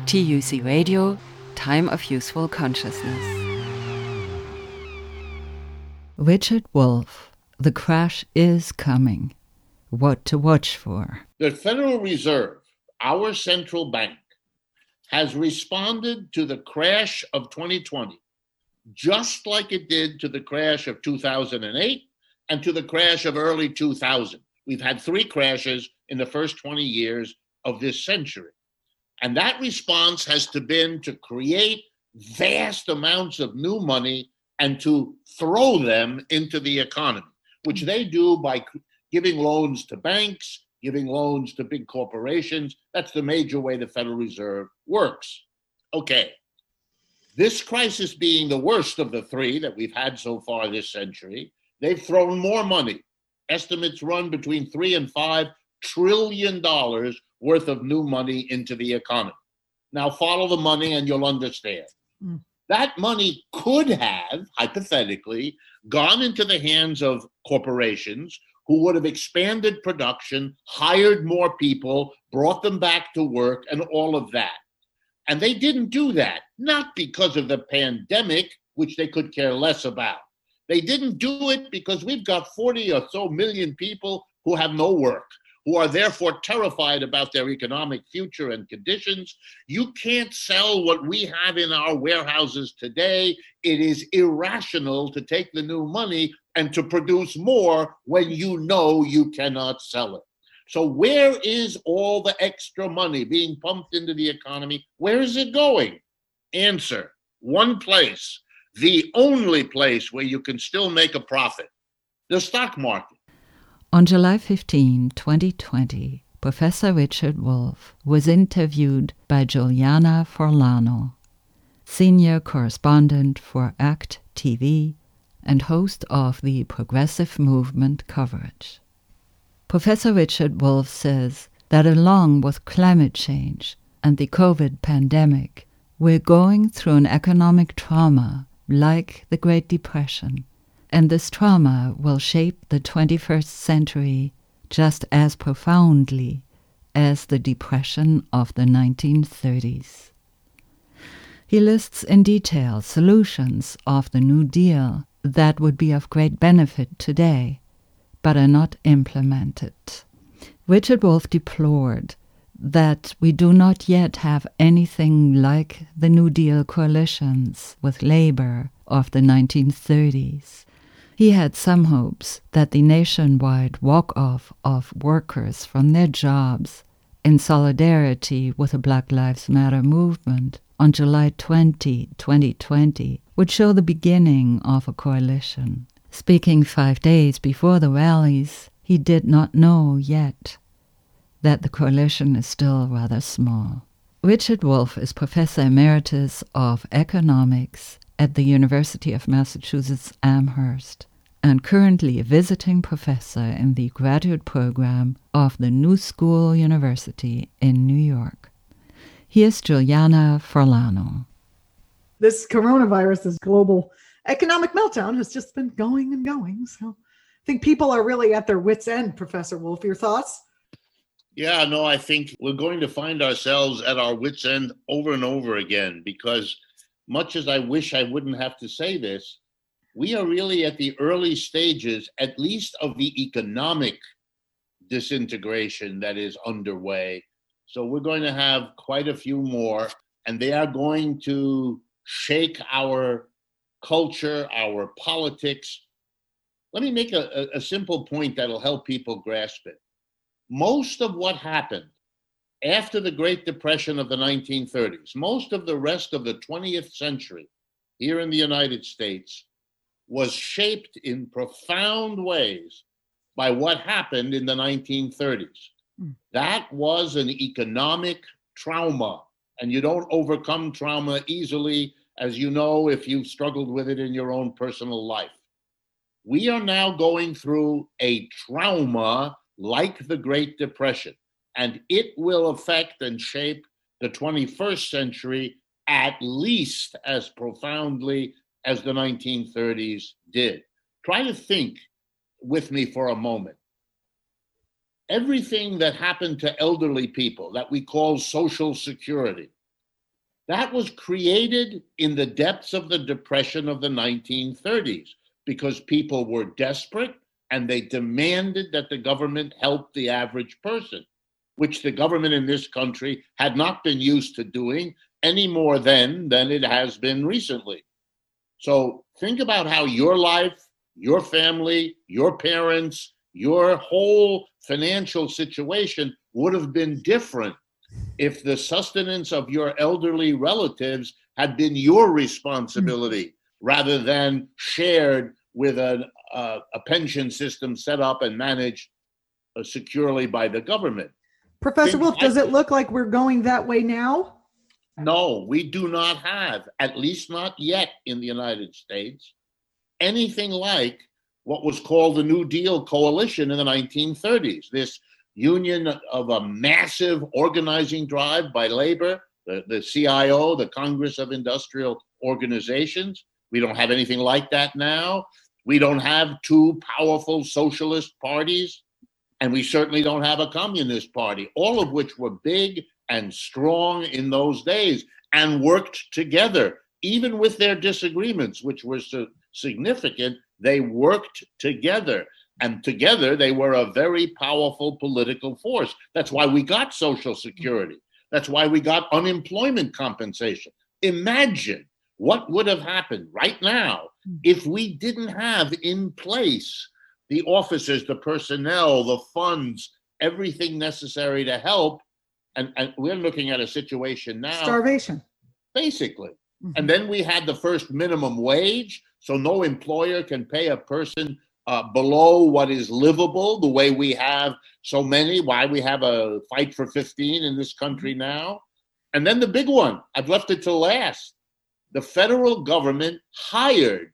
TUC Radio, Time of Useful Consciousness. Richard Wolff, The Crash is Coming. What to watch for. The Federal Reserve, our central bank, has responded to the crash of 2020 just like it did to the crash of 2008 and to the crash of early 2000. We've had 3 crashes in the first 20 years of this century. And that response has been to create vast amounts of new money and to throw them into the economy, which they do by giving loans to banks, giving loans to big corporations. That's the major way the Federal Reserve works. Okay, this crisis being the worst of the 3 that we've had so far this century, they've thrown more money. Estimates run between $3 and $5 trillion worth of new money into the economy. Now follow the money and you'll understand. That money could have, hypothetically, gone into the hands of corporations who would have expanded production, hired more people, brought them back to work, and all of that. And they didn't do that, not because of the pandemic, which they could care less about. They didn't do it because we've got 40 or so million people who have no work, who are therefore terrified about their economic future and conditions. You can't sell what we have in our warehouses today. It is irrational to take the new money and to produce more when you know you cannot sell it. So where is all the extra money being pumped into the economy? Where is it going? Answer, one place, the only place where you can still make a profit, the stock market. On July 15, 2020, Professor Richard Wolff was interviewed by Juliana Forlano, senior correspondent for ACT TV and host of the Progressive Movement coverage. Professor Richard Wolff says that along with climate change and the COVID pandemic, we're going through an economic trauma like the Great Depression, and this trauma will shape the 21st century just as profoundly as the Depression of the 1930s. He lists in detail solutions of the New Deal that would be of great benefit today, but are not implemented. Richard Wolff deplored that we do not yet have anything like the New Deal coalitions with Labour of the 1930s. He had some hopes that the nationwide walk-off of workers from their jobs in solidarity with the Black Lives Matter movement on July 20, 2020 would show the beginning of a coalition. Speaking 5 days before the rallies, he did not know yet that the coalition is still rather small. Richard Wolff is Professor Emeritus of Economics at the University of Massachusetts Amherst and currently a visiting professor in the graduate program of the New School University in New York. Here's Juliana Forlano. This coronavirus, this global economic meltdown has just been going and going. So I think people are really at their wits' end, Professor Wolff. Your thoughts? Yeah, no, I think we're going to find ourselves at our wits' end over and over again, because much as I wish I wouldn't have to say this, we are really at the early stages, at least of the economic disintegration that is underway. So we're going to have quite a few more, and they are going to shake our culture, our politics. Let me make a simple point that'll help people grasp it. Most of what happened after the Great Depression of the 1930s, most of the rest of the 20th century here in the United States was shaped in profound ways by what happened in the 1930s. That was an economic trauma, and you don't overcome trauma easily, as you know, if you've struggled with it in your own personal life. We are now going through a trauma like the Great Depression, and it will affect and shape the 21st century at least as profoundly as the 1930s did. Try to think with me for a moment. Everything that happened to elderly people that we call Social Security, That was created in the depths of the Depression of the 1930s because people were desperate and they demanded that the government help the average person, which the government in this country had not been used to doing any more then than it has been recently. So think about how your life, your family, your parents, your whole financial situation would have been different if the sustenance of your elderly relatives had been your responsibility rather than shared with a pension system set up and managed securely by the government. Professor Wolff, does it look like we're going that way now? No, we do not have, at least not yet in the United States, anything like what was called the New Deal coalition in the 1930s. This union of a massive organizing drive by labor, the CIO, the Congress of Industrial Organizations. We don't have anything like that now. We don't have two powerful socialist parties, and we certainly don't have a communist party, all of which were big and strong in those days and worked together, even with their disagreements, which were so significant. They worked together, and together they were a very powerful political force. That's why we got Social Security. That's why we got unemployment compensation. Imagine what would have happened right now if we didn't have in place the officers, the personnel, the funds, everything necessary to help. And we're looking at a situation now. Starvation. Basically. And then we had the first minimum wage, so no employer can pay a person below what is livable, the way we have so many, why we have a fight for 15 in this country now. And then the big one, I've left it to last. The federal government hired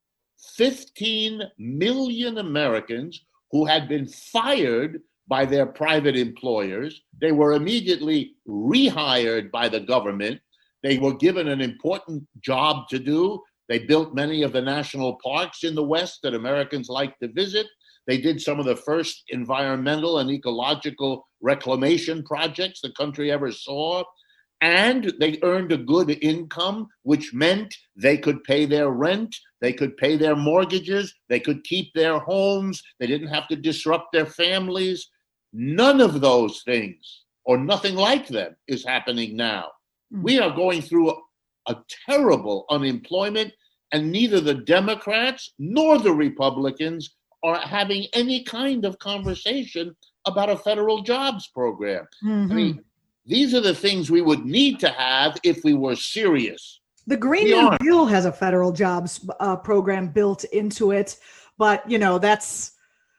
15 million Americans who had been fired by their private employers. They were immediately rehired by the government. They were given an important job to do. They built many of the national parks in the West that Americans like to visit. They did some of the first environmental and ecological reclamation projects the country ever saw. And they earned a good income, which meant they could pay their rent, they could pay their mortgages, they could keep their homes, they didn't have to disrupt their families. None of those things, or nothing like them, is happening now. We are going through a terrible unemployment, and neither the Democrats nor the Republicans are having any kind of conversation about a federal jobs program. I mean, these are the things we would need to have if we were serious. The Green New Deal has a federal jobs program built into it, but that's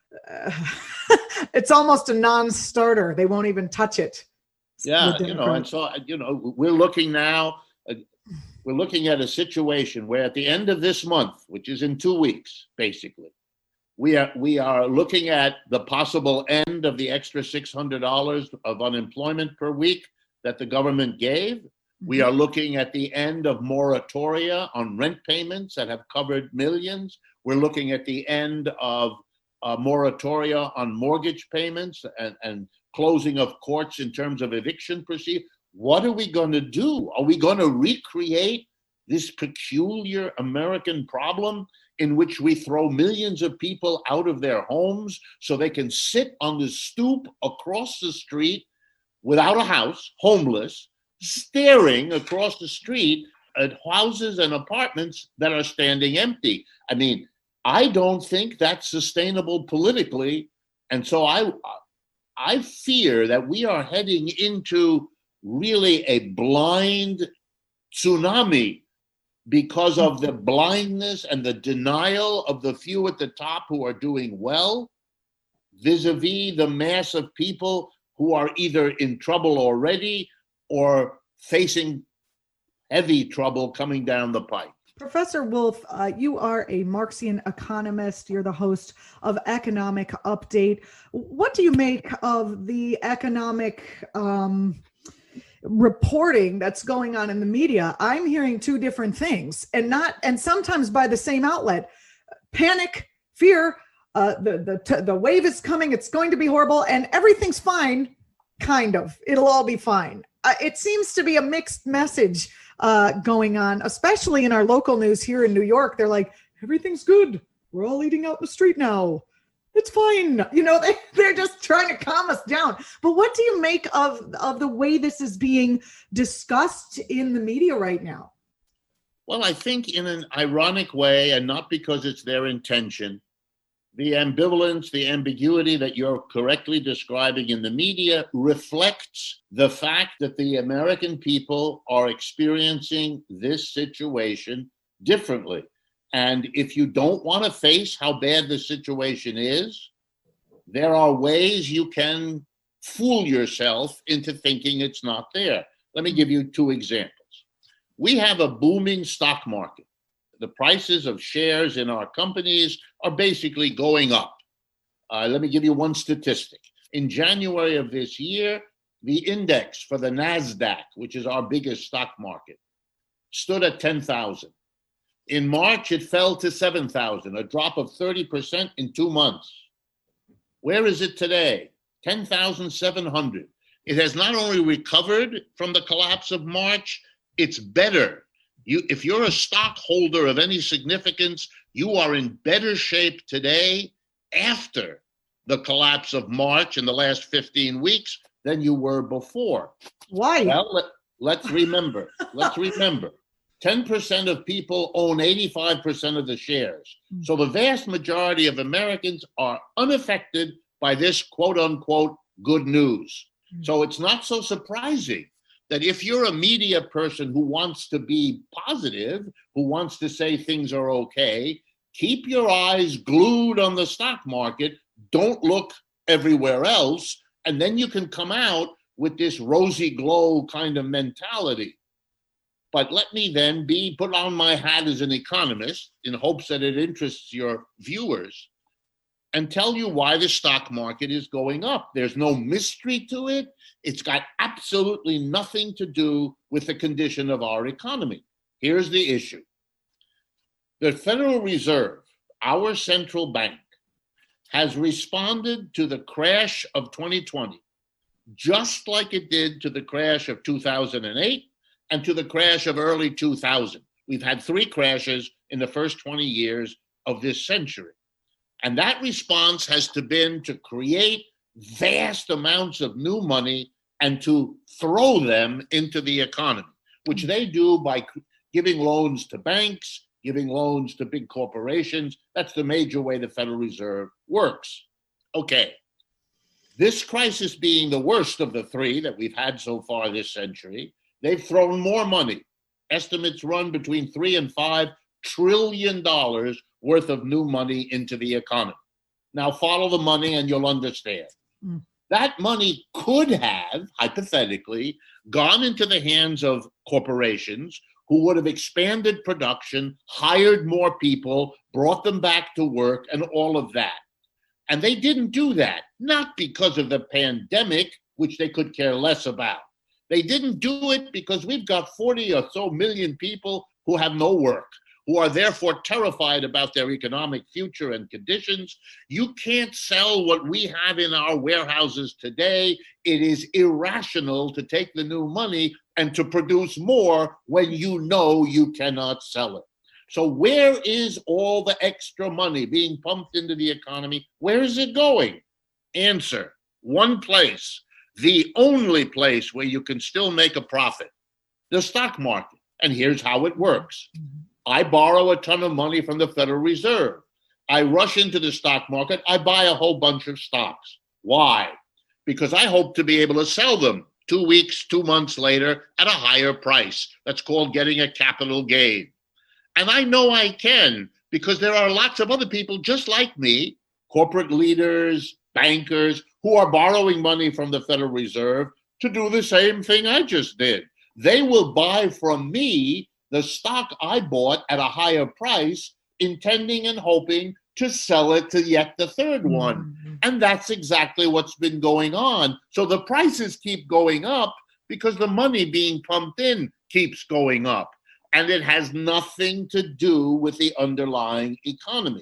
it's almost a non-starter. They won't even touch it. Yeah, and so we're looking now. We're looking at a situation where at the end of this month, which is in 2 weeks, basically, we are looking at the possible end of the extra $600 of unemployment per week that the government gave. We are looking at the end of moratoria on rent payments that have covered millions. We're looking at the end of moratoria on mortgage payments and closing of courts in terms of eviction proceedings. What are we going to do? Are we going to recreate this peculiar American problem in which we throw millions of people out of their homes so they can sit on the stoop across the street without a house, homeless, staring across the street at houses and apartments that are standing empty? I mean, I don't think that's sustainable politically. And so I fear that we are heading into really a blind tsunami because of the blindness and the denial of the few at the top who are doing well, vis-a-vis the mass of people who are either in trouble already or facing heavy trouble coming down the pike. Professor Wolff, you are a Marxian economist. You're the host of Economic Update. What do you make of the economic reporting that's going on in the media? I'm hearing two different things, and sometimes by the same outlet. Panic, fear, the wave is coming, it's going to be horrible, and everything's fine, kind of. It'll all be fine. it seems to be a mixed message going on, especially in our local news here in New York. They're like, everything's good. We're all eating out in the street now. It's fine. They're just trying to calm us down. But what do you make of the way this is being discussed in the media right now? Well, I think in an ironic way, and not because it's their intention, the ambivalence, the ambiguity that you're correctly describing in the media reflects the fact that the American people are experiencing this situation differently. And if you don't want to face how bad the situation is, there are ways you can fool yourself into thinking it's not there. Let me give you two examples. We have a booming stock market. The prices of shares in our companies are basically going up. Let me give you one statistic. In January of this year, the index for the NASDAQ, which is our biggest stock market, stood at 10,000. In March, it fell to 7,000, a drop of 30% in 2 months. Where is it today? 10,700. It has not only recovered from the collapse of March, it's better. If you're a stockholder of any significance, you are in better shape today after the collapse of March in the last 15 weeks than you were before. Why? Well, let's remember. 10% of people own 85% of the shares. So the vast majority of Americans are unaffected by this quote unquote good news. So it's not so surprising that if you're a media person who wants to be positive, who wants to say things are okay, keep your eyes glued on the stock market. Don't look everywhere else. And then you can come out with this rosy glow kind of mentality. But let me then put on my hat as an economist in hopes that it interests your viewers and tell you why the stock market is going up. There's no mystery to it. It's got absolutely nothing to do with the condition of our economy. Here's the issue. The Federal Reserve, our central bank, has responded to the crash of 2020 just like it did to the crash of 2008 and to the crash of early 2000. We've had 3 crashes in the first 20 years of this century. And that response has been to create vast amounts of new money and to throw them into the economy, which they do by giving loans to banks, giving loans to big corporations. That's the major way the Federal Reserve works. Okay. This crisis being the worst of the 3 that we've had so far this century, they've thrown more money. Estimates run between $3 and $5 trillion worth of new money into the economy. Now follow the money and you'll understand. That money could have, hypothetically, gone into the hands of corporations who would have expanded production, hired more people, brought them back to work, and all of that. And they didn't do that, not because of the pandemic, which they could care less about. They didn't do it because we've got 40 or so million people who have no work, who are therefore terrified about their economic future and conditions. You can't sell what we have in our warehouses today. It is irrational to take the new money and to produce more when you know you cannot sell it. So where is all the extra money being pumped into the economy? Where is it going? Answer, one place, the only place where you can still make a profit, the stock market. And here's how it works. I borrow a ton of money from the Federal Reserve. I rush into the stock market. I buy a whole bunch of stocks. Why? Because I hope to be able to sell them 2 weeks, 2 months later at a higher price. That's called getting a capital gain. And I know I can because there are lots of other people just like me, corporate leaders, bankers, who are borrowing money from the Federal Reserve to do the same thing I just did. They will buy from me the stock I bought at a higher price, intending and hoping to sell it to yet the third one. And that's exactly what's been going on. So the prices keep going up because the money being pumped in keeps going up. And it has nothing to do with the underlying economy.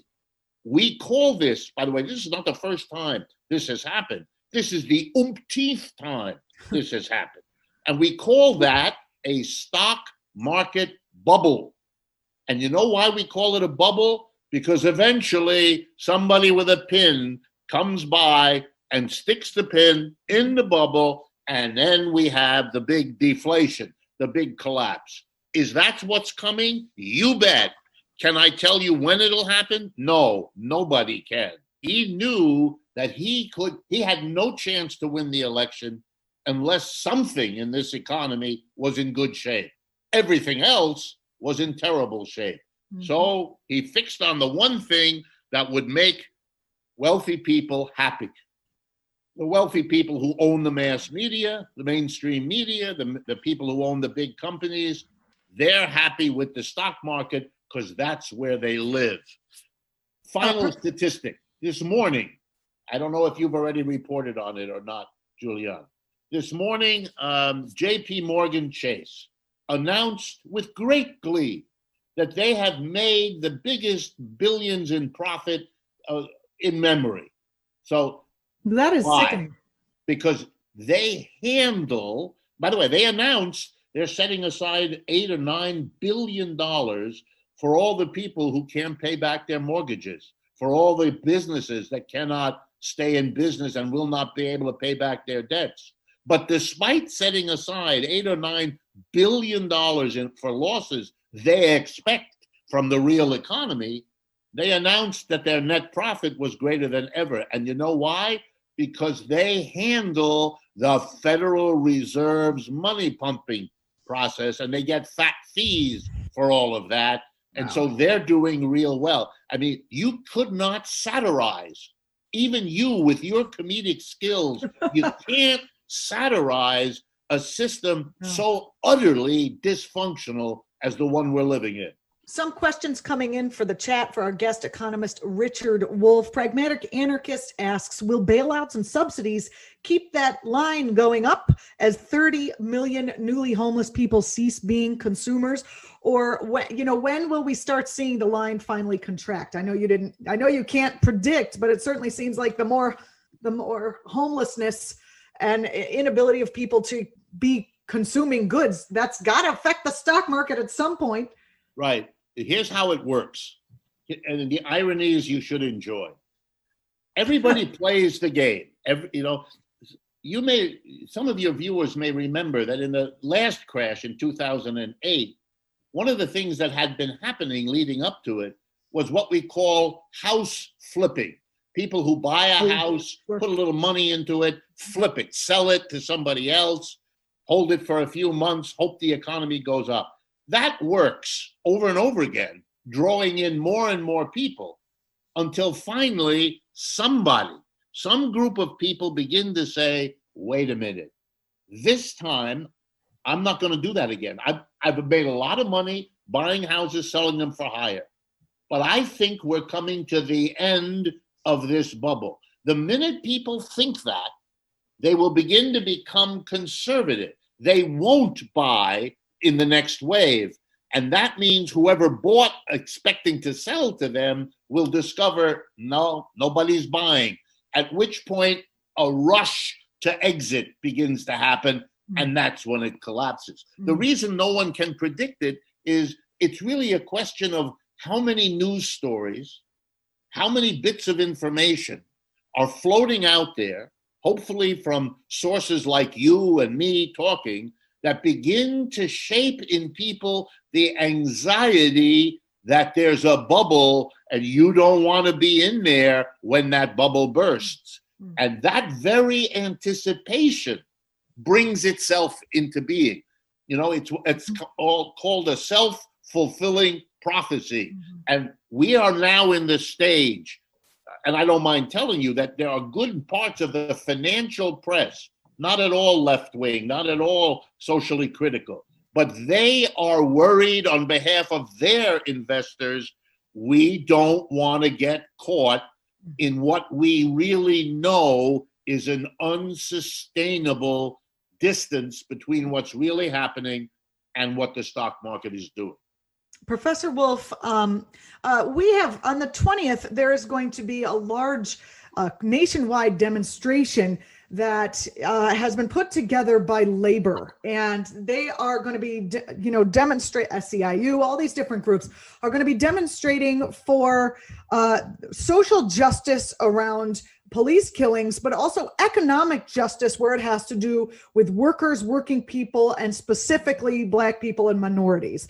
We call this, by the way, this is not the first time this has happened. This is the umpteenth time this has happened. And we call that a stock market bubble. And you know why we call it a bubble? Because eventually somebody with a pin comes by and sticks the pin in the bubble, and then we have the big deflation, the big collapse. Is that what's coming? You bet. Can I tell you when it'll happen? No, nobody can. He knew that he had no chance to win the election unless something in this economy was in good shape. Everything else was in terrible shape. Mm-hmm. So he fixed on the one thing that would make wealthy people happy. The wealthy people who own the mass media, the mainstream media, the people who own the big companies, they're happy with the stock market because that's where they live. Final statistic. This morning, I don't know if you've already reported on it or not, Julian. This morning, J.P. Morgan Chase announced with great glee that they have made the biggest billions in profit in memory. So that is sickening. Because they handle, by the way, they announced they're setting aside $8 or $9 billion for all the people who can't pay back their mortgages, for all the businesses that cannot stay in business and will not be able to pay back their debts. But despite setting aside $8 or $9 billion for losses they expect from the real economy, they announced that their net profit was greater than ever. And you know why? Because they handle the Federal Reserve's money pumping process, and they get fat fees for all of that. And so they're doing real well. I mean, you could not satirize, even you with your comedic skills, you can't satirize a system so utterly dysfunctional as the one we're living in. Some questions coming in for the chat for our guest economist, Richard Wolff. Pragmatic Anarchist asks, will bailouts and subsidies keep that line going up as 30 million newly homeless people cease being consumers? Or when will we start seeing the line finally contract? I know you can't predict, but it certainly seems like the more homelessness and inability of people to be consuming goods, that's got to affect the stock market at some point. Right. Here's how it works. And the irony is you should enjoy. Everybody plays the game. Some of your viewers may remember that in the last crash in 2008, one of the things that had been happening leading up to it was what we call house flipping. People who buy a house, put a little money into it, flip it, sell it to somebody else, hold it for a few months, hope the economy goes up. That works over and over again, drawing in more and more people until finally some group of people begin to say, wait a minute, this time I'm not going to do that again. I've made a lot of money buying houses, selling them for higher. But I think we're coming to the end of this bubble. The minute people think that, they will begin to become conservative. They won't buy in the next wave. And that means whoever bought expecting to sell to them will discover, no, nobody's buying. At which point a rush to exit begins to happen. And that's when it collapses. The reason no one can predict it is it's really a question of how many news stories, how many bits of information are floating out there, hopefully from sources like you and me talking, that begin to shape in people the anxiety that there's a bubble and you don't want to be in there when that bubble bursts. And that very anticipation brings itself into being. It's all called a self-fulfilling prophecy. And we are now in the stage, and I don't mind telling you that there are good parts of the financial press, not at all left-wing, not at all socially critical, but they are worried on behalf of their investors. We don't want to get caught in what we really know is an unsustainable distance between what's really happening and what the stock market is doing. Professor Wolff, we have on the 20th, there is going to be a large nationwide demonstration that has been put together by labor, and they are going to be, demonstrate SEIU, all these different groups are going to be demonstrating for social justice around police killings, but also economic justice where it has to do with workers, working people, and specifically Black people and minorities.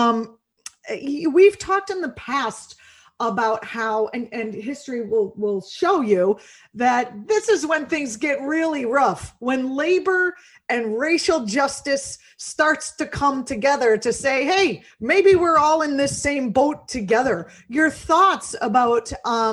We've talked in the past about how, and history will show you that this is when things get really rough, when labor and racial justice starts to come together to say, hey, maybe we're all in this same boat together. Your thoughts about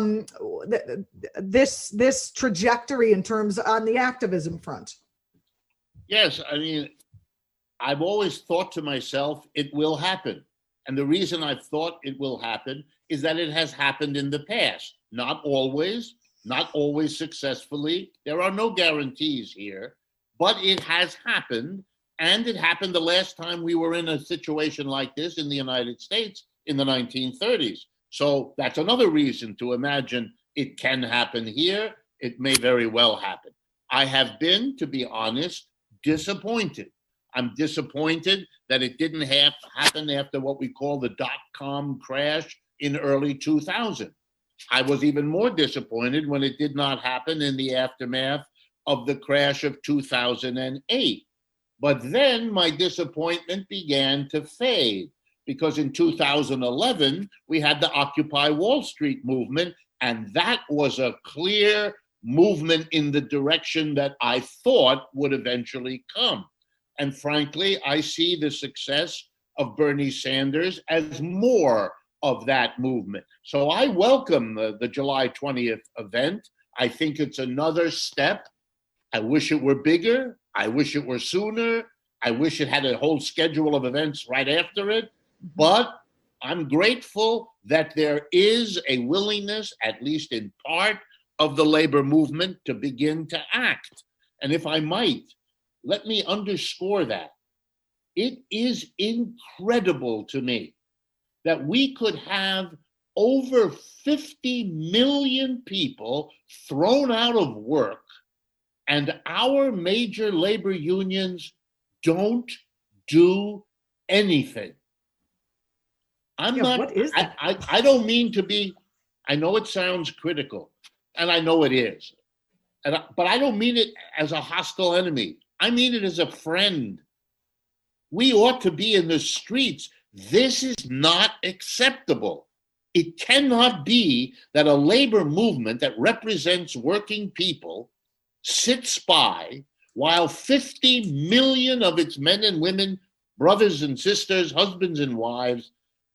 this trajectory in terms on the activism front? Yes, I mean, I've always thought to myself, it will happen. And the reason I've thought it will happen is that it has happened in the past. Not always successfully. There are no guarantees here, but it has happened. And it happened the last time we were in a situation like this in the United States in the 1930s. So that's another reason to imagine it can happen here. It may very well happen. I have been, to be honest, disappointed. I'm disappointed that it didn't happen after what we call the dot-com crash in early 2000. I was even more disappointed when it did not happen in the aftermath of the crash of 2008. But then my disappointment began to fade, because in 2011, we had the Occupy Wall Street movement, and that was a clear movement in the direction that I thought would eventually come. And frankly, I see the success of Bernie Sanders as more of that movement. So I welcome the July 20th event. I think it's another step. I wish it were bigger. I wish it were sooner. I wish it had a whole schedule of events right after it. But I'm grateful that there is a willingness, at least in part, of the labor movement to begin to act. And if I might, let me underscore that. It is incredible to me that we could have over 50 million people thrown out of work, and our major labor unions don't do anything. What is that? I don't mean to be, I know it sounds critical, and I know it is, but I don't mean it as a hostile enemy. I mean it as a friend. We ought to be in the streets. This is not acceptable. It cannot be that a labor movement that represents working people sits by while 50 million of its men and women, brothers and sisters, husbands and wives,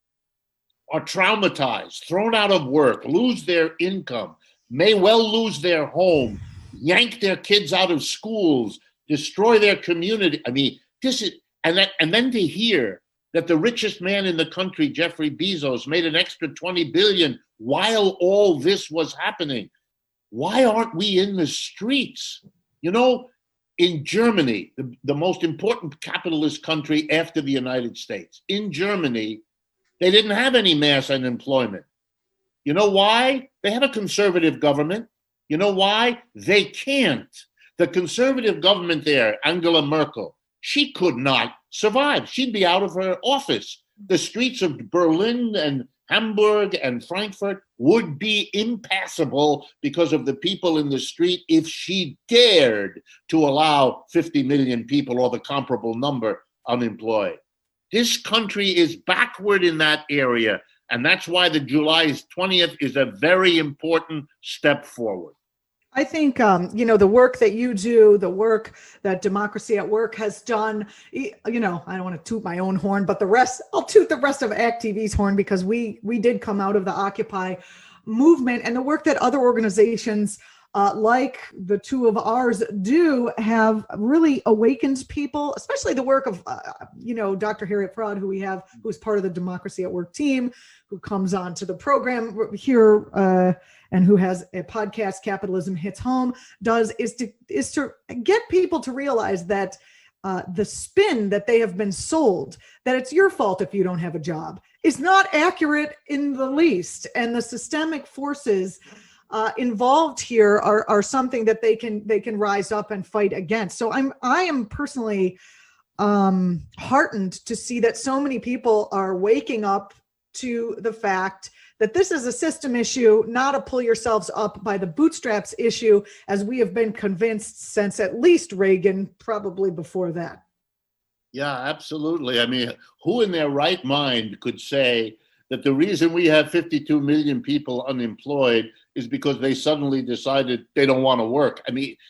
are traumatized, thrown out of work, lose their income, may well lose their home, yank their kids out of schools, destroy their community. I mean, this is, and then to hear that the richest man in the country, Jeffrey Bezos, made an extra $20 billion while all this was happening. Why aren't we in the streets? You know, in Germany, the most important capitalist country after the United States, in Germany, they didn't have any mass unemployment. You know why? They have a conservative government. You know why? They can't. The conservative government there, Angela Merkel, she could not survive. She'd be out of her office. The streets of Berlin and Hamburg and Frankfurt would be impassable because of the people in the street if she dared to allow 50 million people or the comparable number unemployed. This country is backward in that area, and that's why the July 20th is a very important step forward. I think, the work that you do, the work that Democracy at Work has done, I don't want to toot my own horn, but I'll toot the rest of ACT TV's horn, because we did come out of the Occupy movement, and the work that other organizations like the two of ours do have really awakened people, especially the work of, Dr. Harriet Fraud, who's part of the Democracy at Work team, who comes on to the program here and who has a podcast, Capitalism Hits Home, is to get people to realize that the spin that they have been sold, that it's your fault if you don't have a job, is not accurate in the least. And the systemic forces involved here are something that they can rise up and fight against. So I am personally heartened to see that so many people are waking up to the fact that this is a system issue, not a pull yourselves up by the bootstraps issue, as we have been convinced since at least Reagan, probably before that. Yeah, absolutely. I mean, who in their right mind could say that the reason we have 52 million people unemployed is because they suddenly decided they don't want to work? I mean,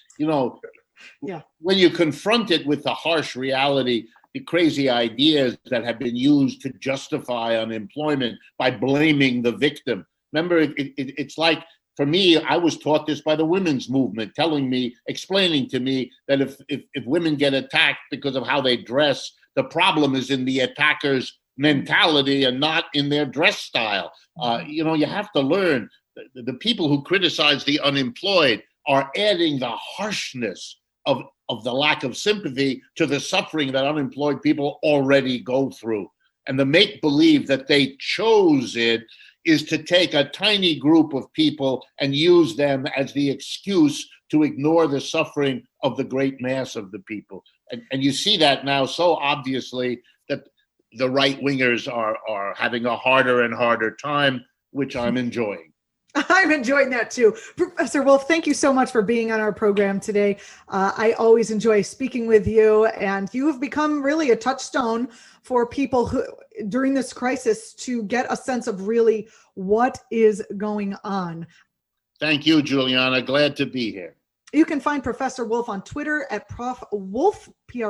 when you confront it with the harsh reality, the crazy ideas that have been used to justify unemployment by blaming the victim. Remember, it's like, for me, I was taught this by the women's movement, explaining to me that if women get attacked because of how they dress, the problem is in the attacker's mentality and not in their dress style. You have to learn, the people who criticize the unemployed are adding the harshness of the lack of sympathy to the suffering that unemployed people already go through. And the make-believe that they chose it is to take a tiny group of people and use them as the excuse to ignore the suffering of the great mass of the people. And you see that now so obviously that the right-wingers are having a harder and harder time, which I'm enjoying. I'm enjoying that too. Professor Wolf, thank you so much for being on our program today. I always enjoy speaking with you, and you have become really a touchstone for people who, during this crisis, to get a sense of really what is going on. Thank you, Juliana. Glad to be here. You can find Professor Wolf on Twitter at Prof. Wolf,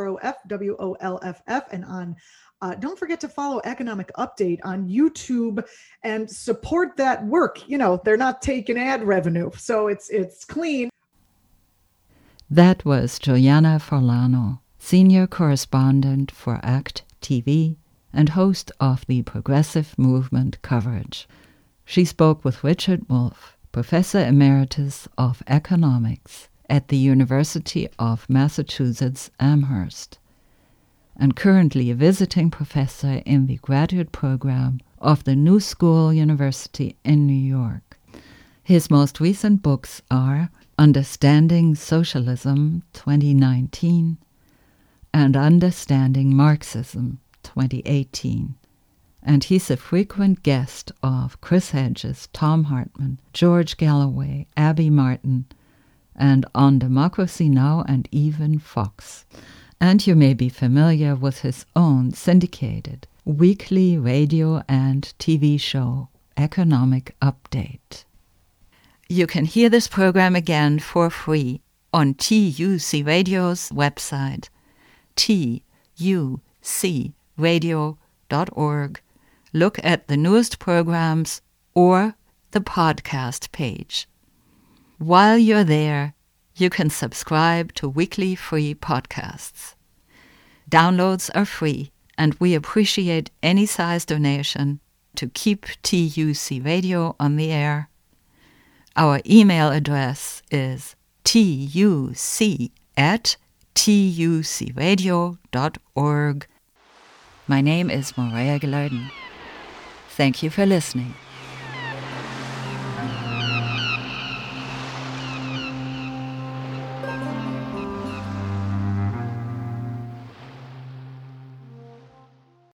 PROFWOLFF, and on don't forget to follow Economic Update on YouTube and support that work. They're not taking ad revenue, so it's clean. That was Juliana Forlano, senior correspondent for ACT TV and host of the Progressive Movement coverage. She spoke with Richard Wolff, Professor Emeritus of Economics at the University of Massachusetts Amherst, and currently a visiting professor in the graduate program of the New School University in New York. His most recent books are Understanding Socialism 2019 and Understanding Marxism 2018. And he's a frequent guest of Chris Hedges, Thom Hartmann, George Galloway, Abby Martin, and on Democracy Now! And even Fox. And you may be familiar with his own syndicated weekly radio and TV show, Economic Update. You can hear this program again for free on TUC Radio's website, tucradio.org. Look at the newest programs or the podcast page. While you're there, you can subscribe to weekly free podcasts. Downloads are free, and we appreciate any size donation to keep TUC Radio on the air. Our email address is tuc@tucradio.org. My name is Maria Gilardin. Thank you for listening.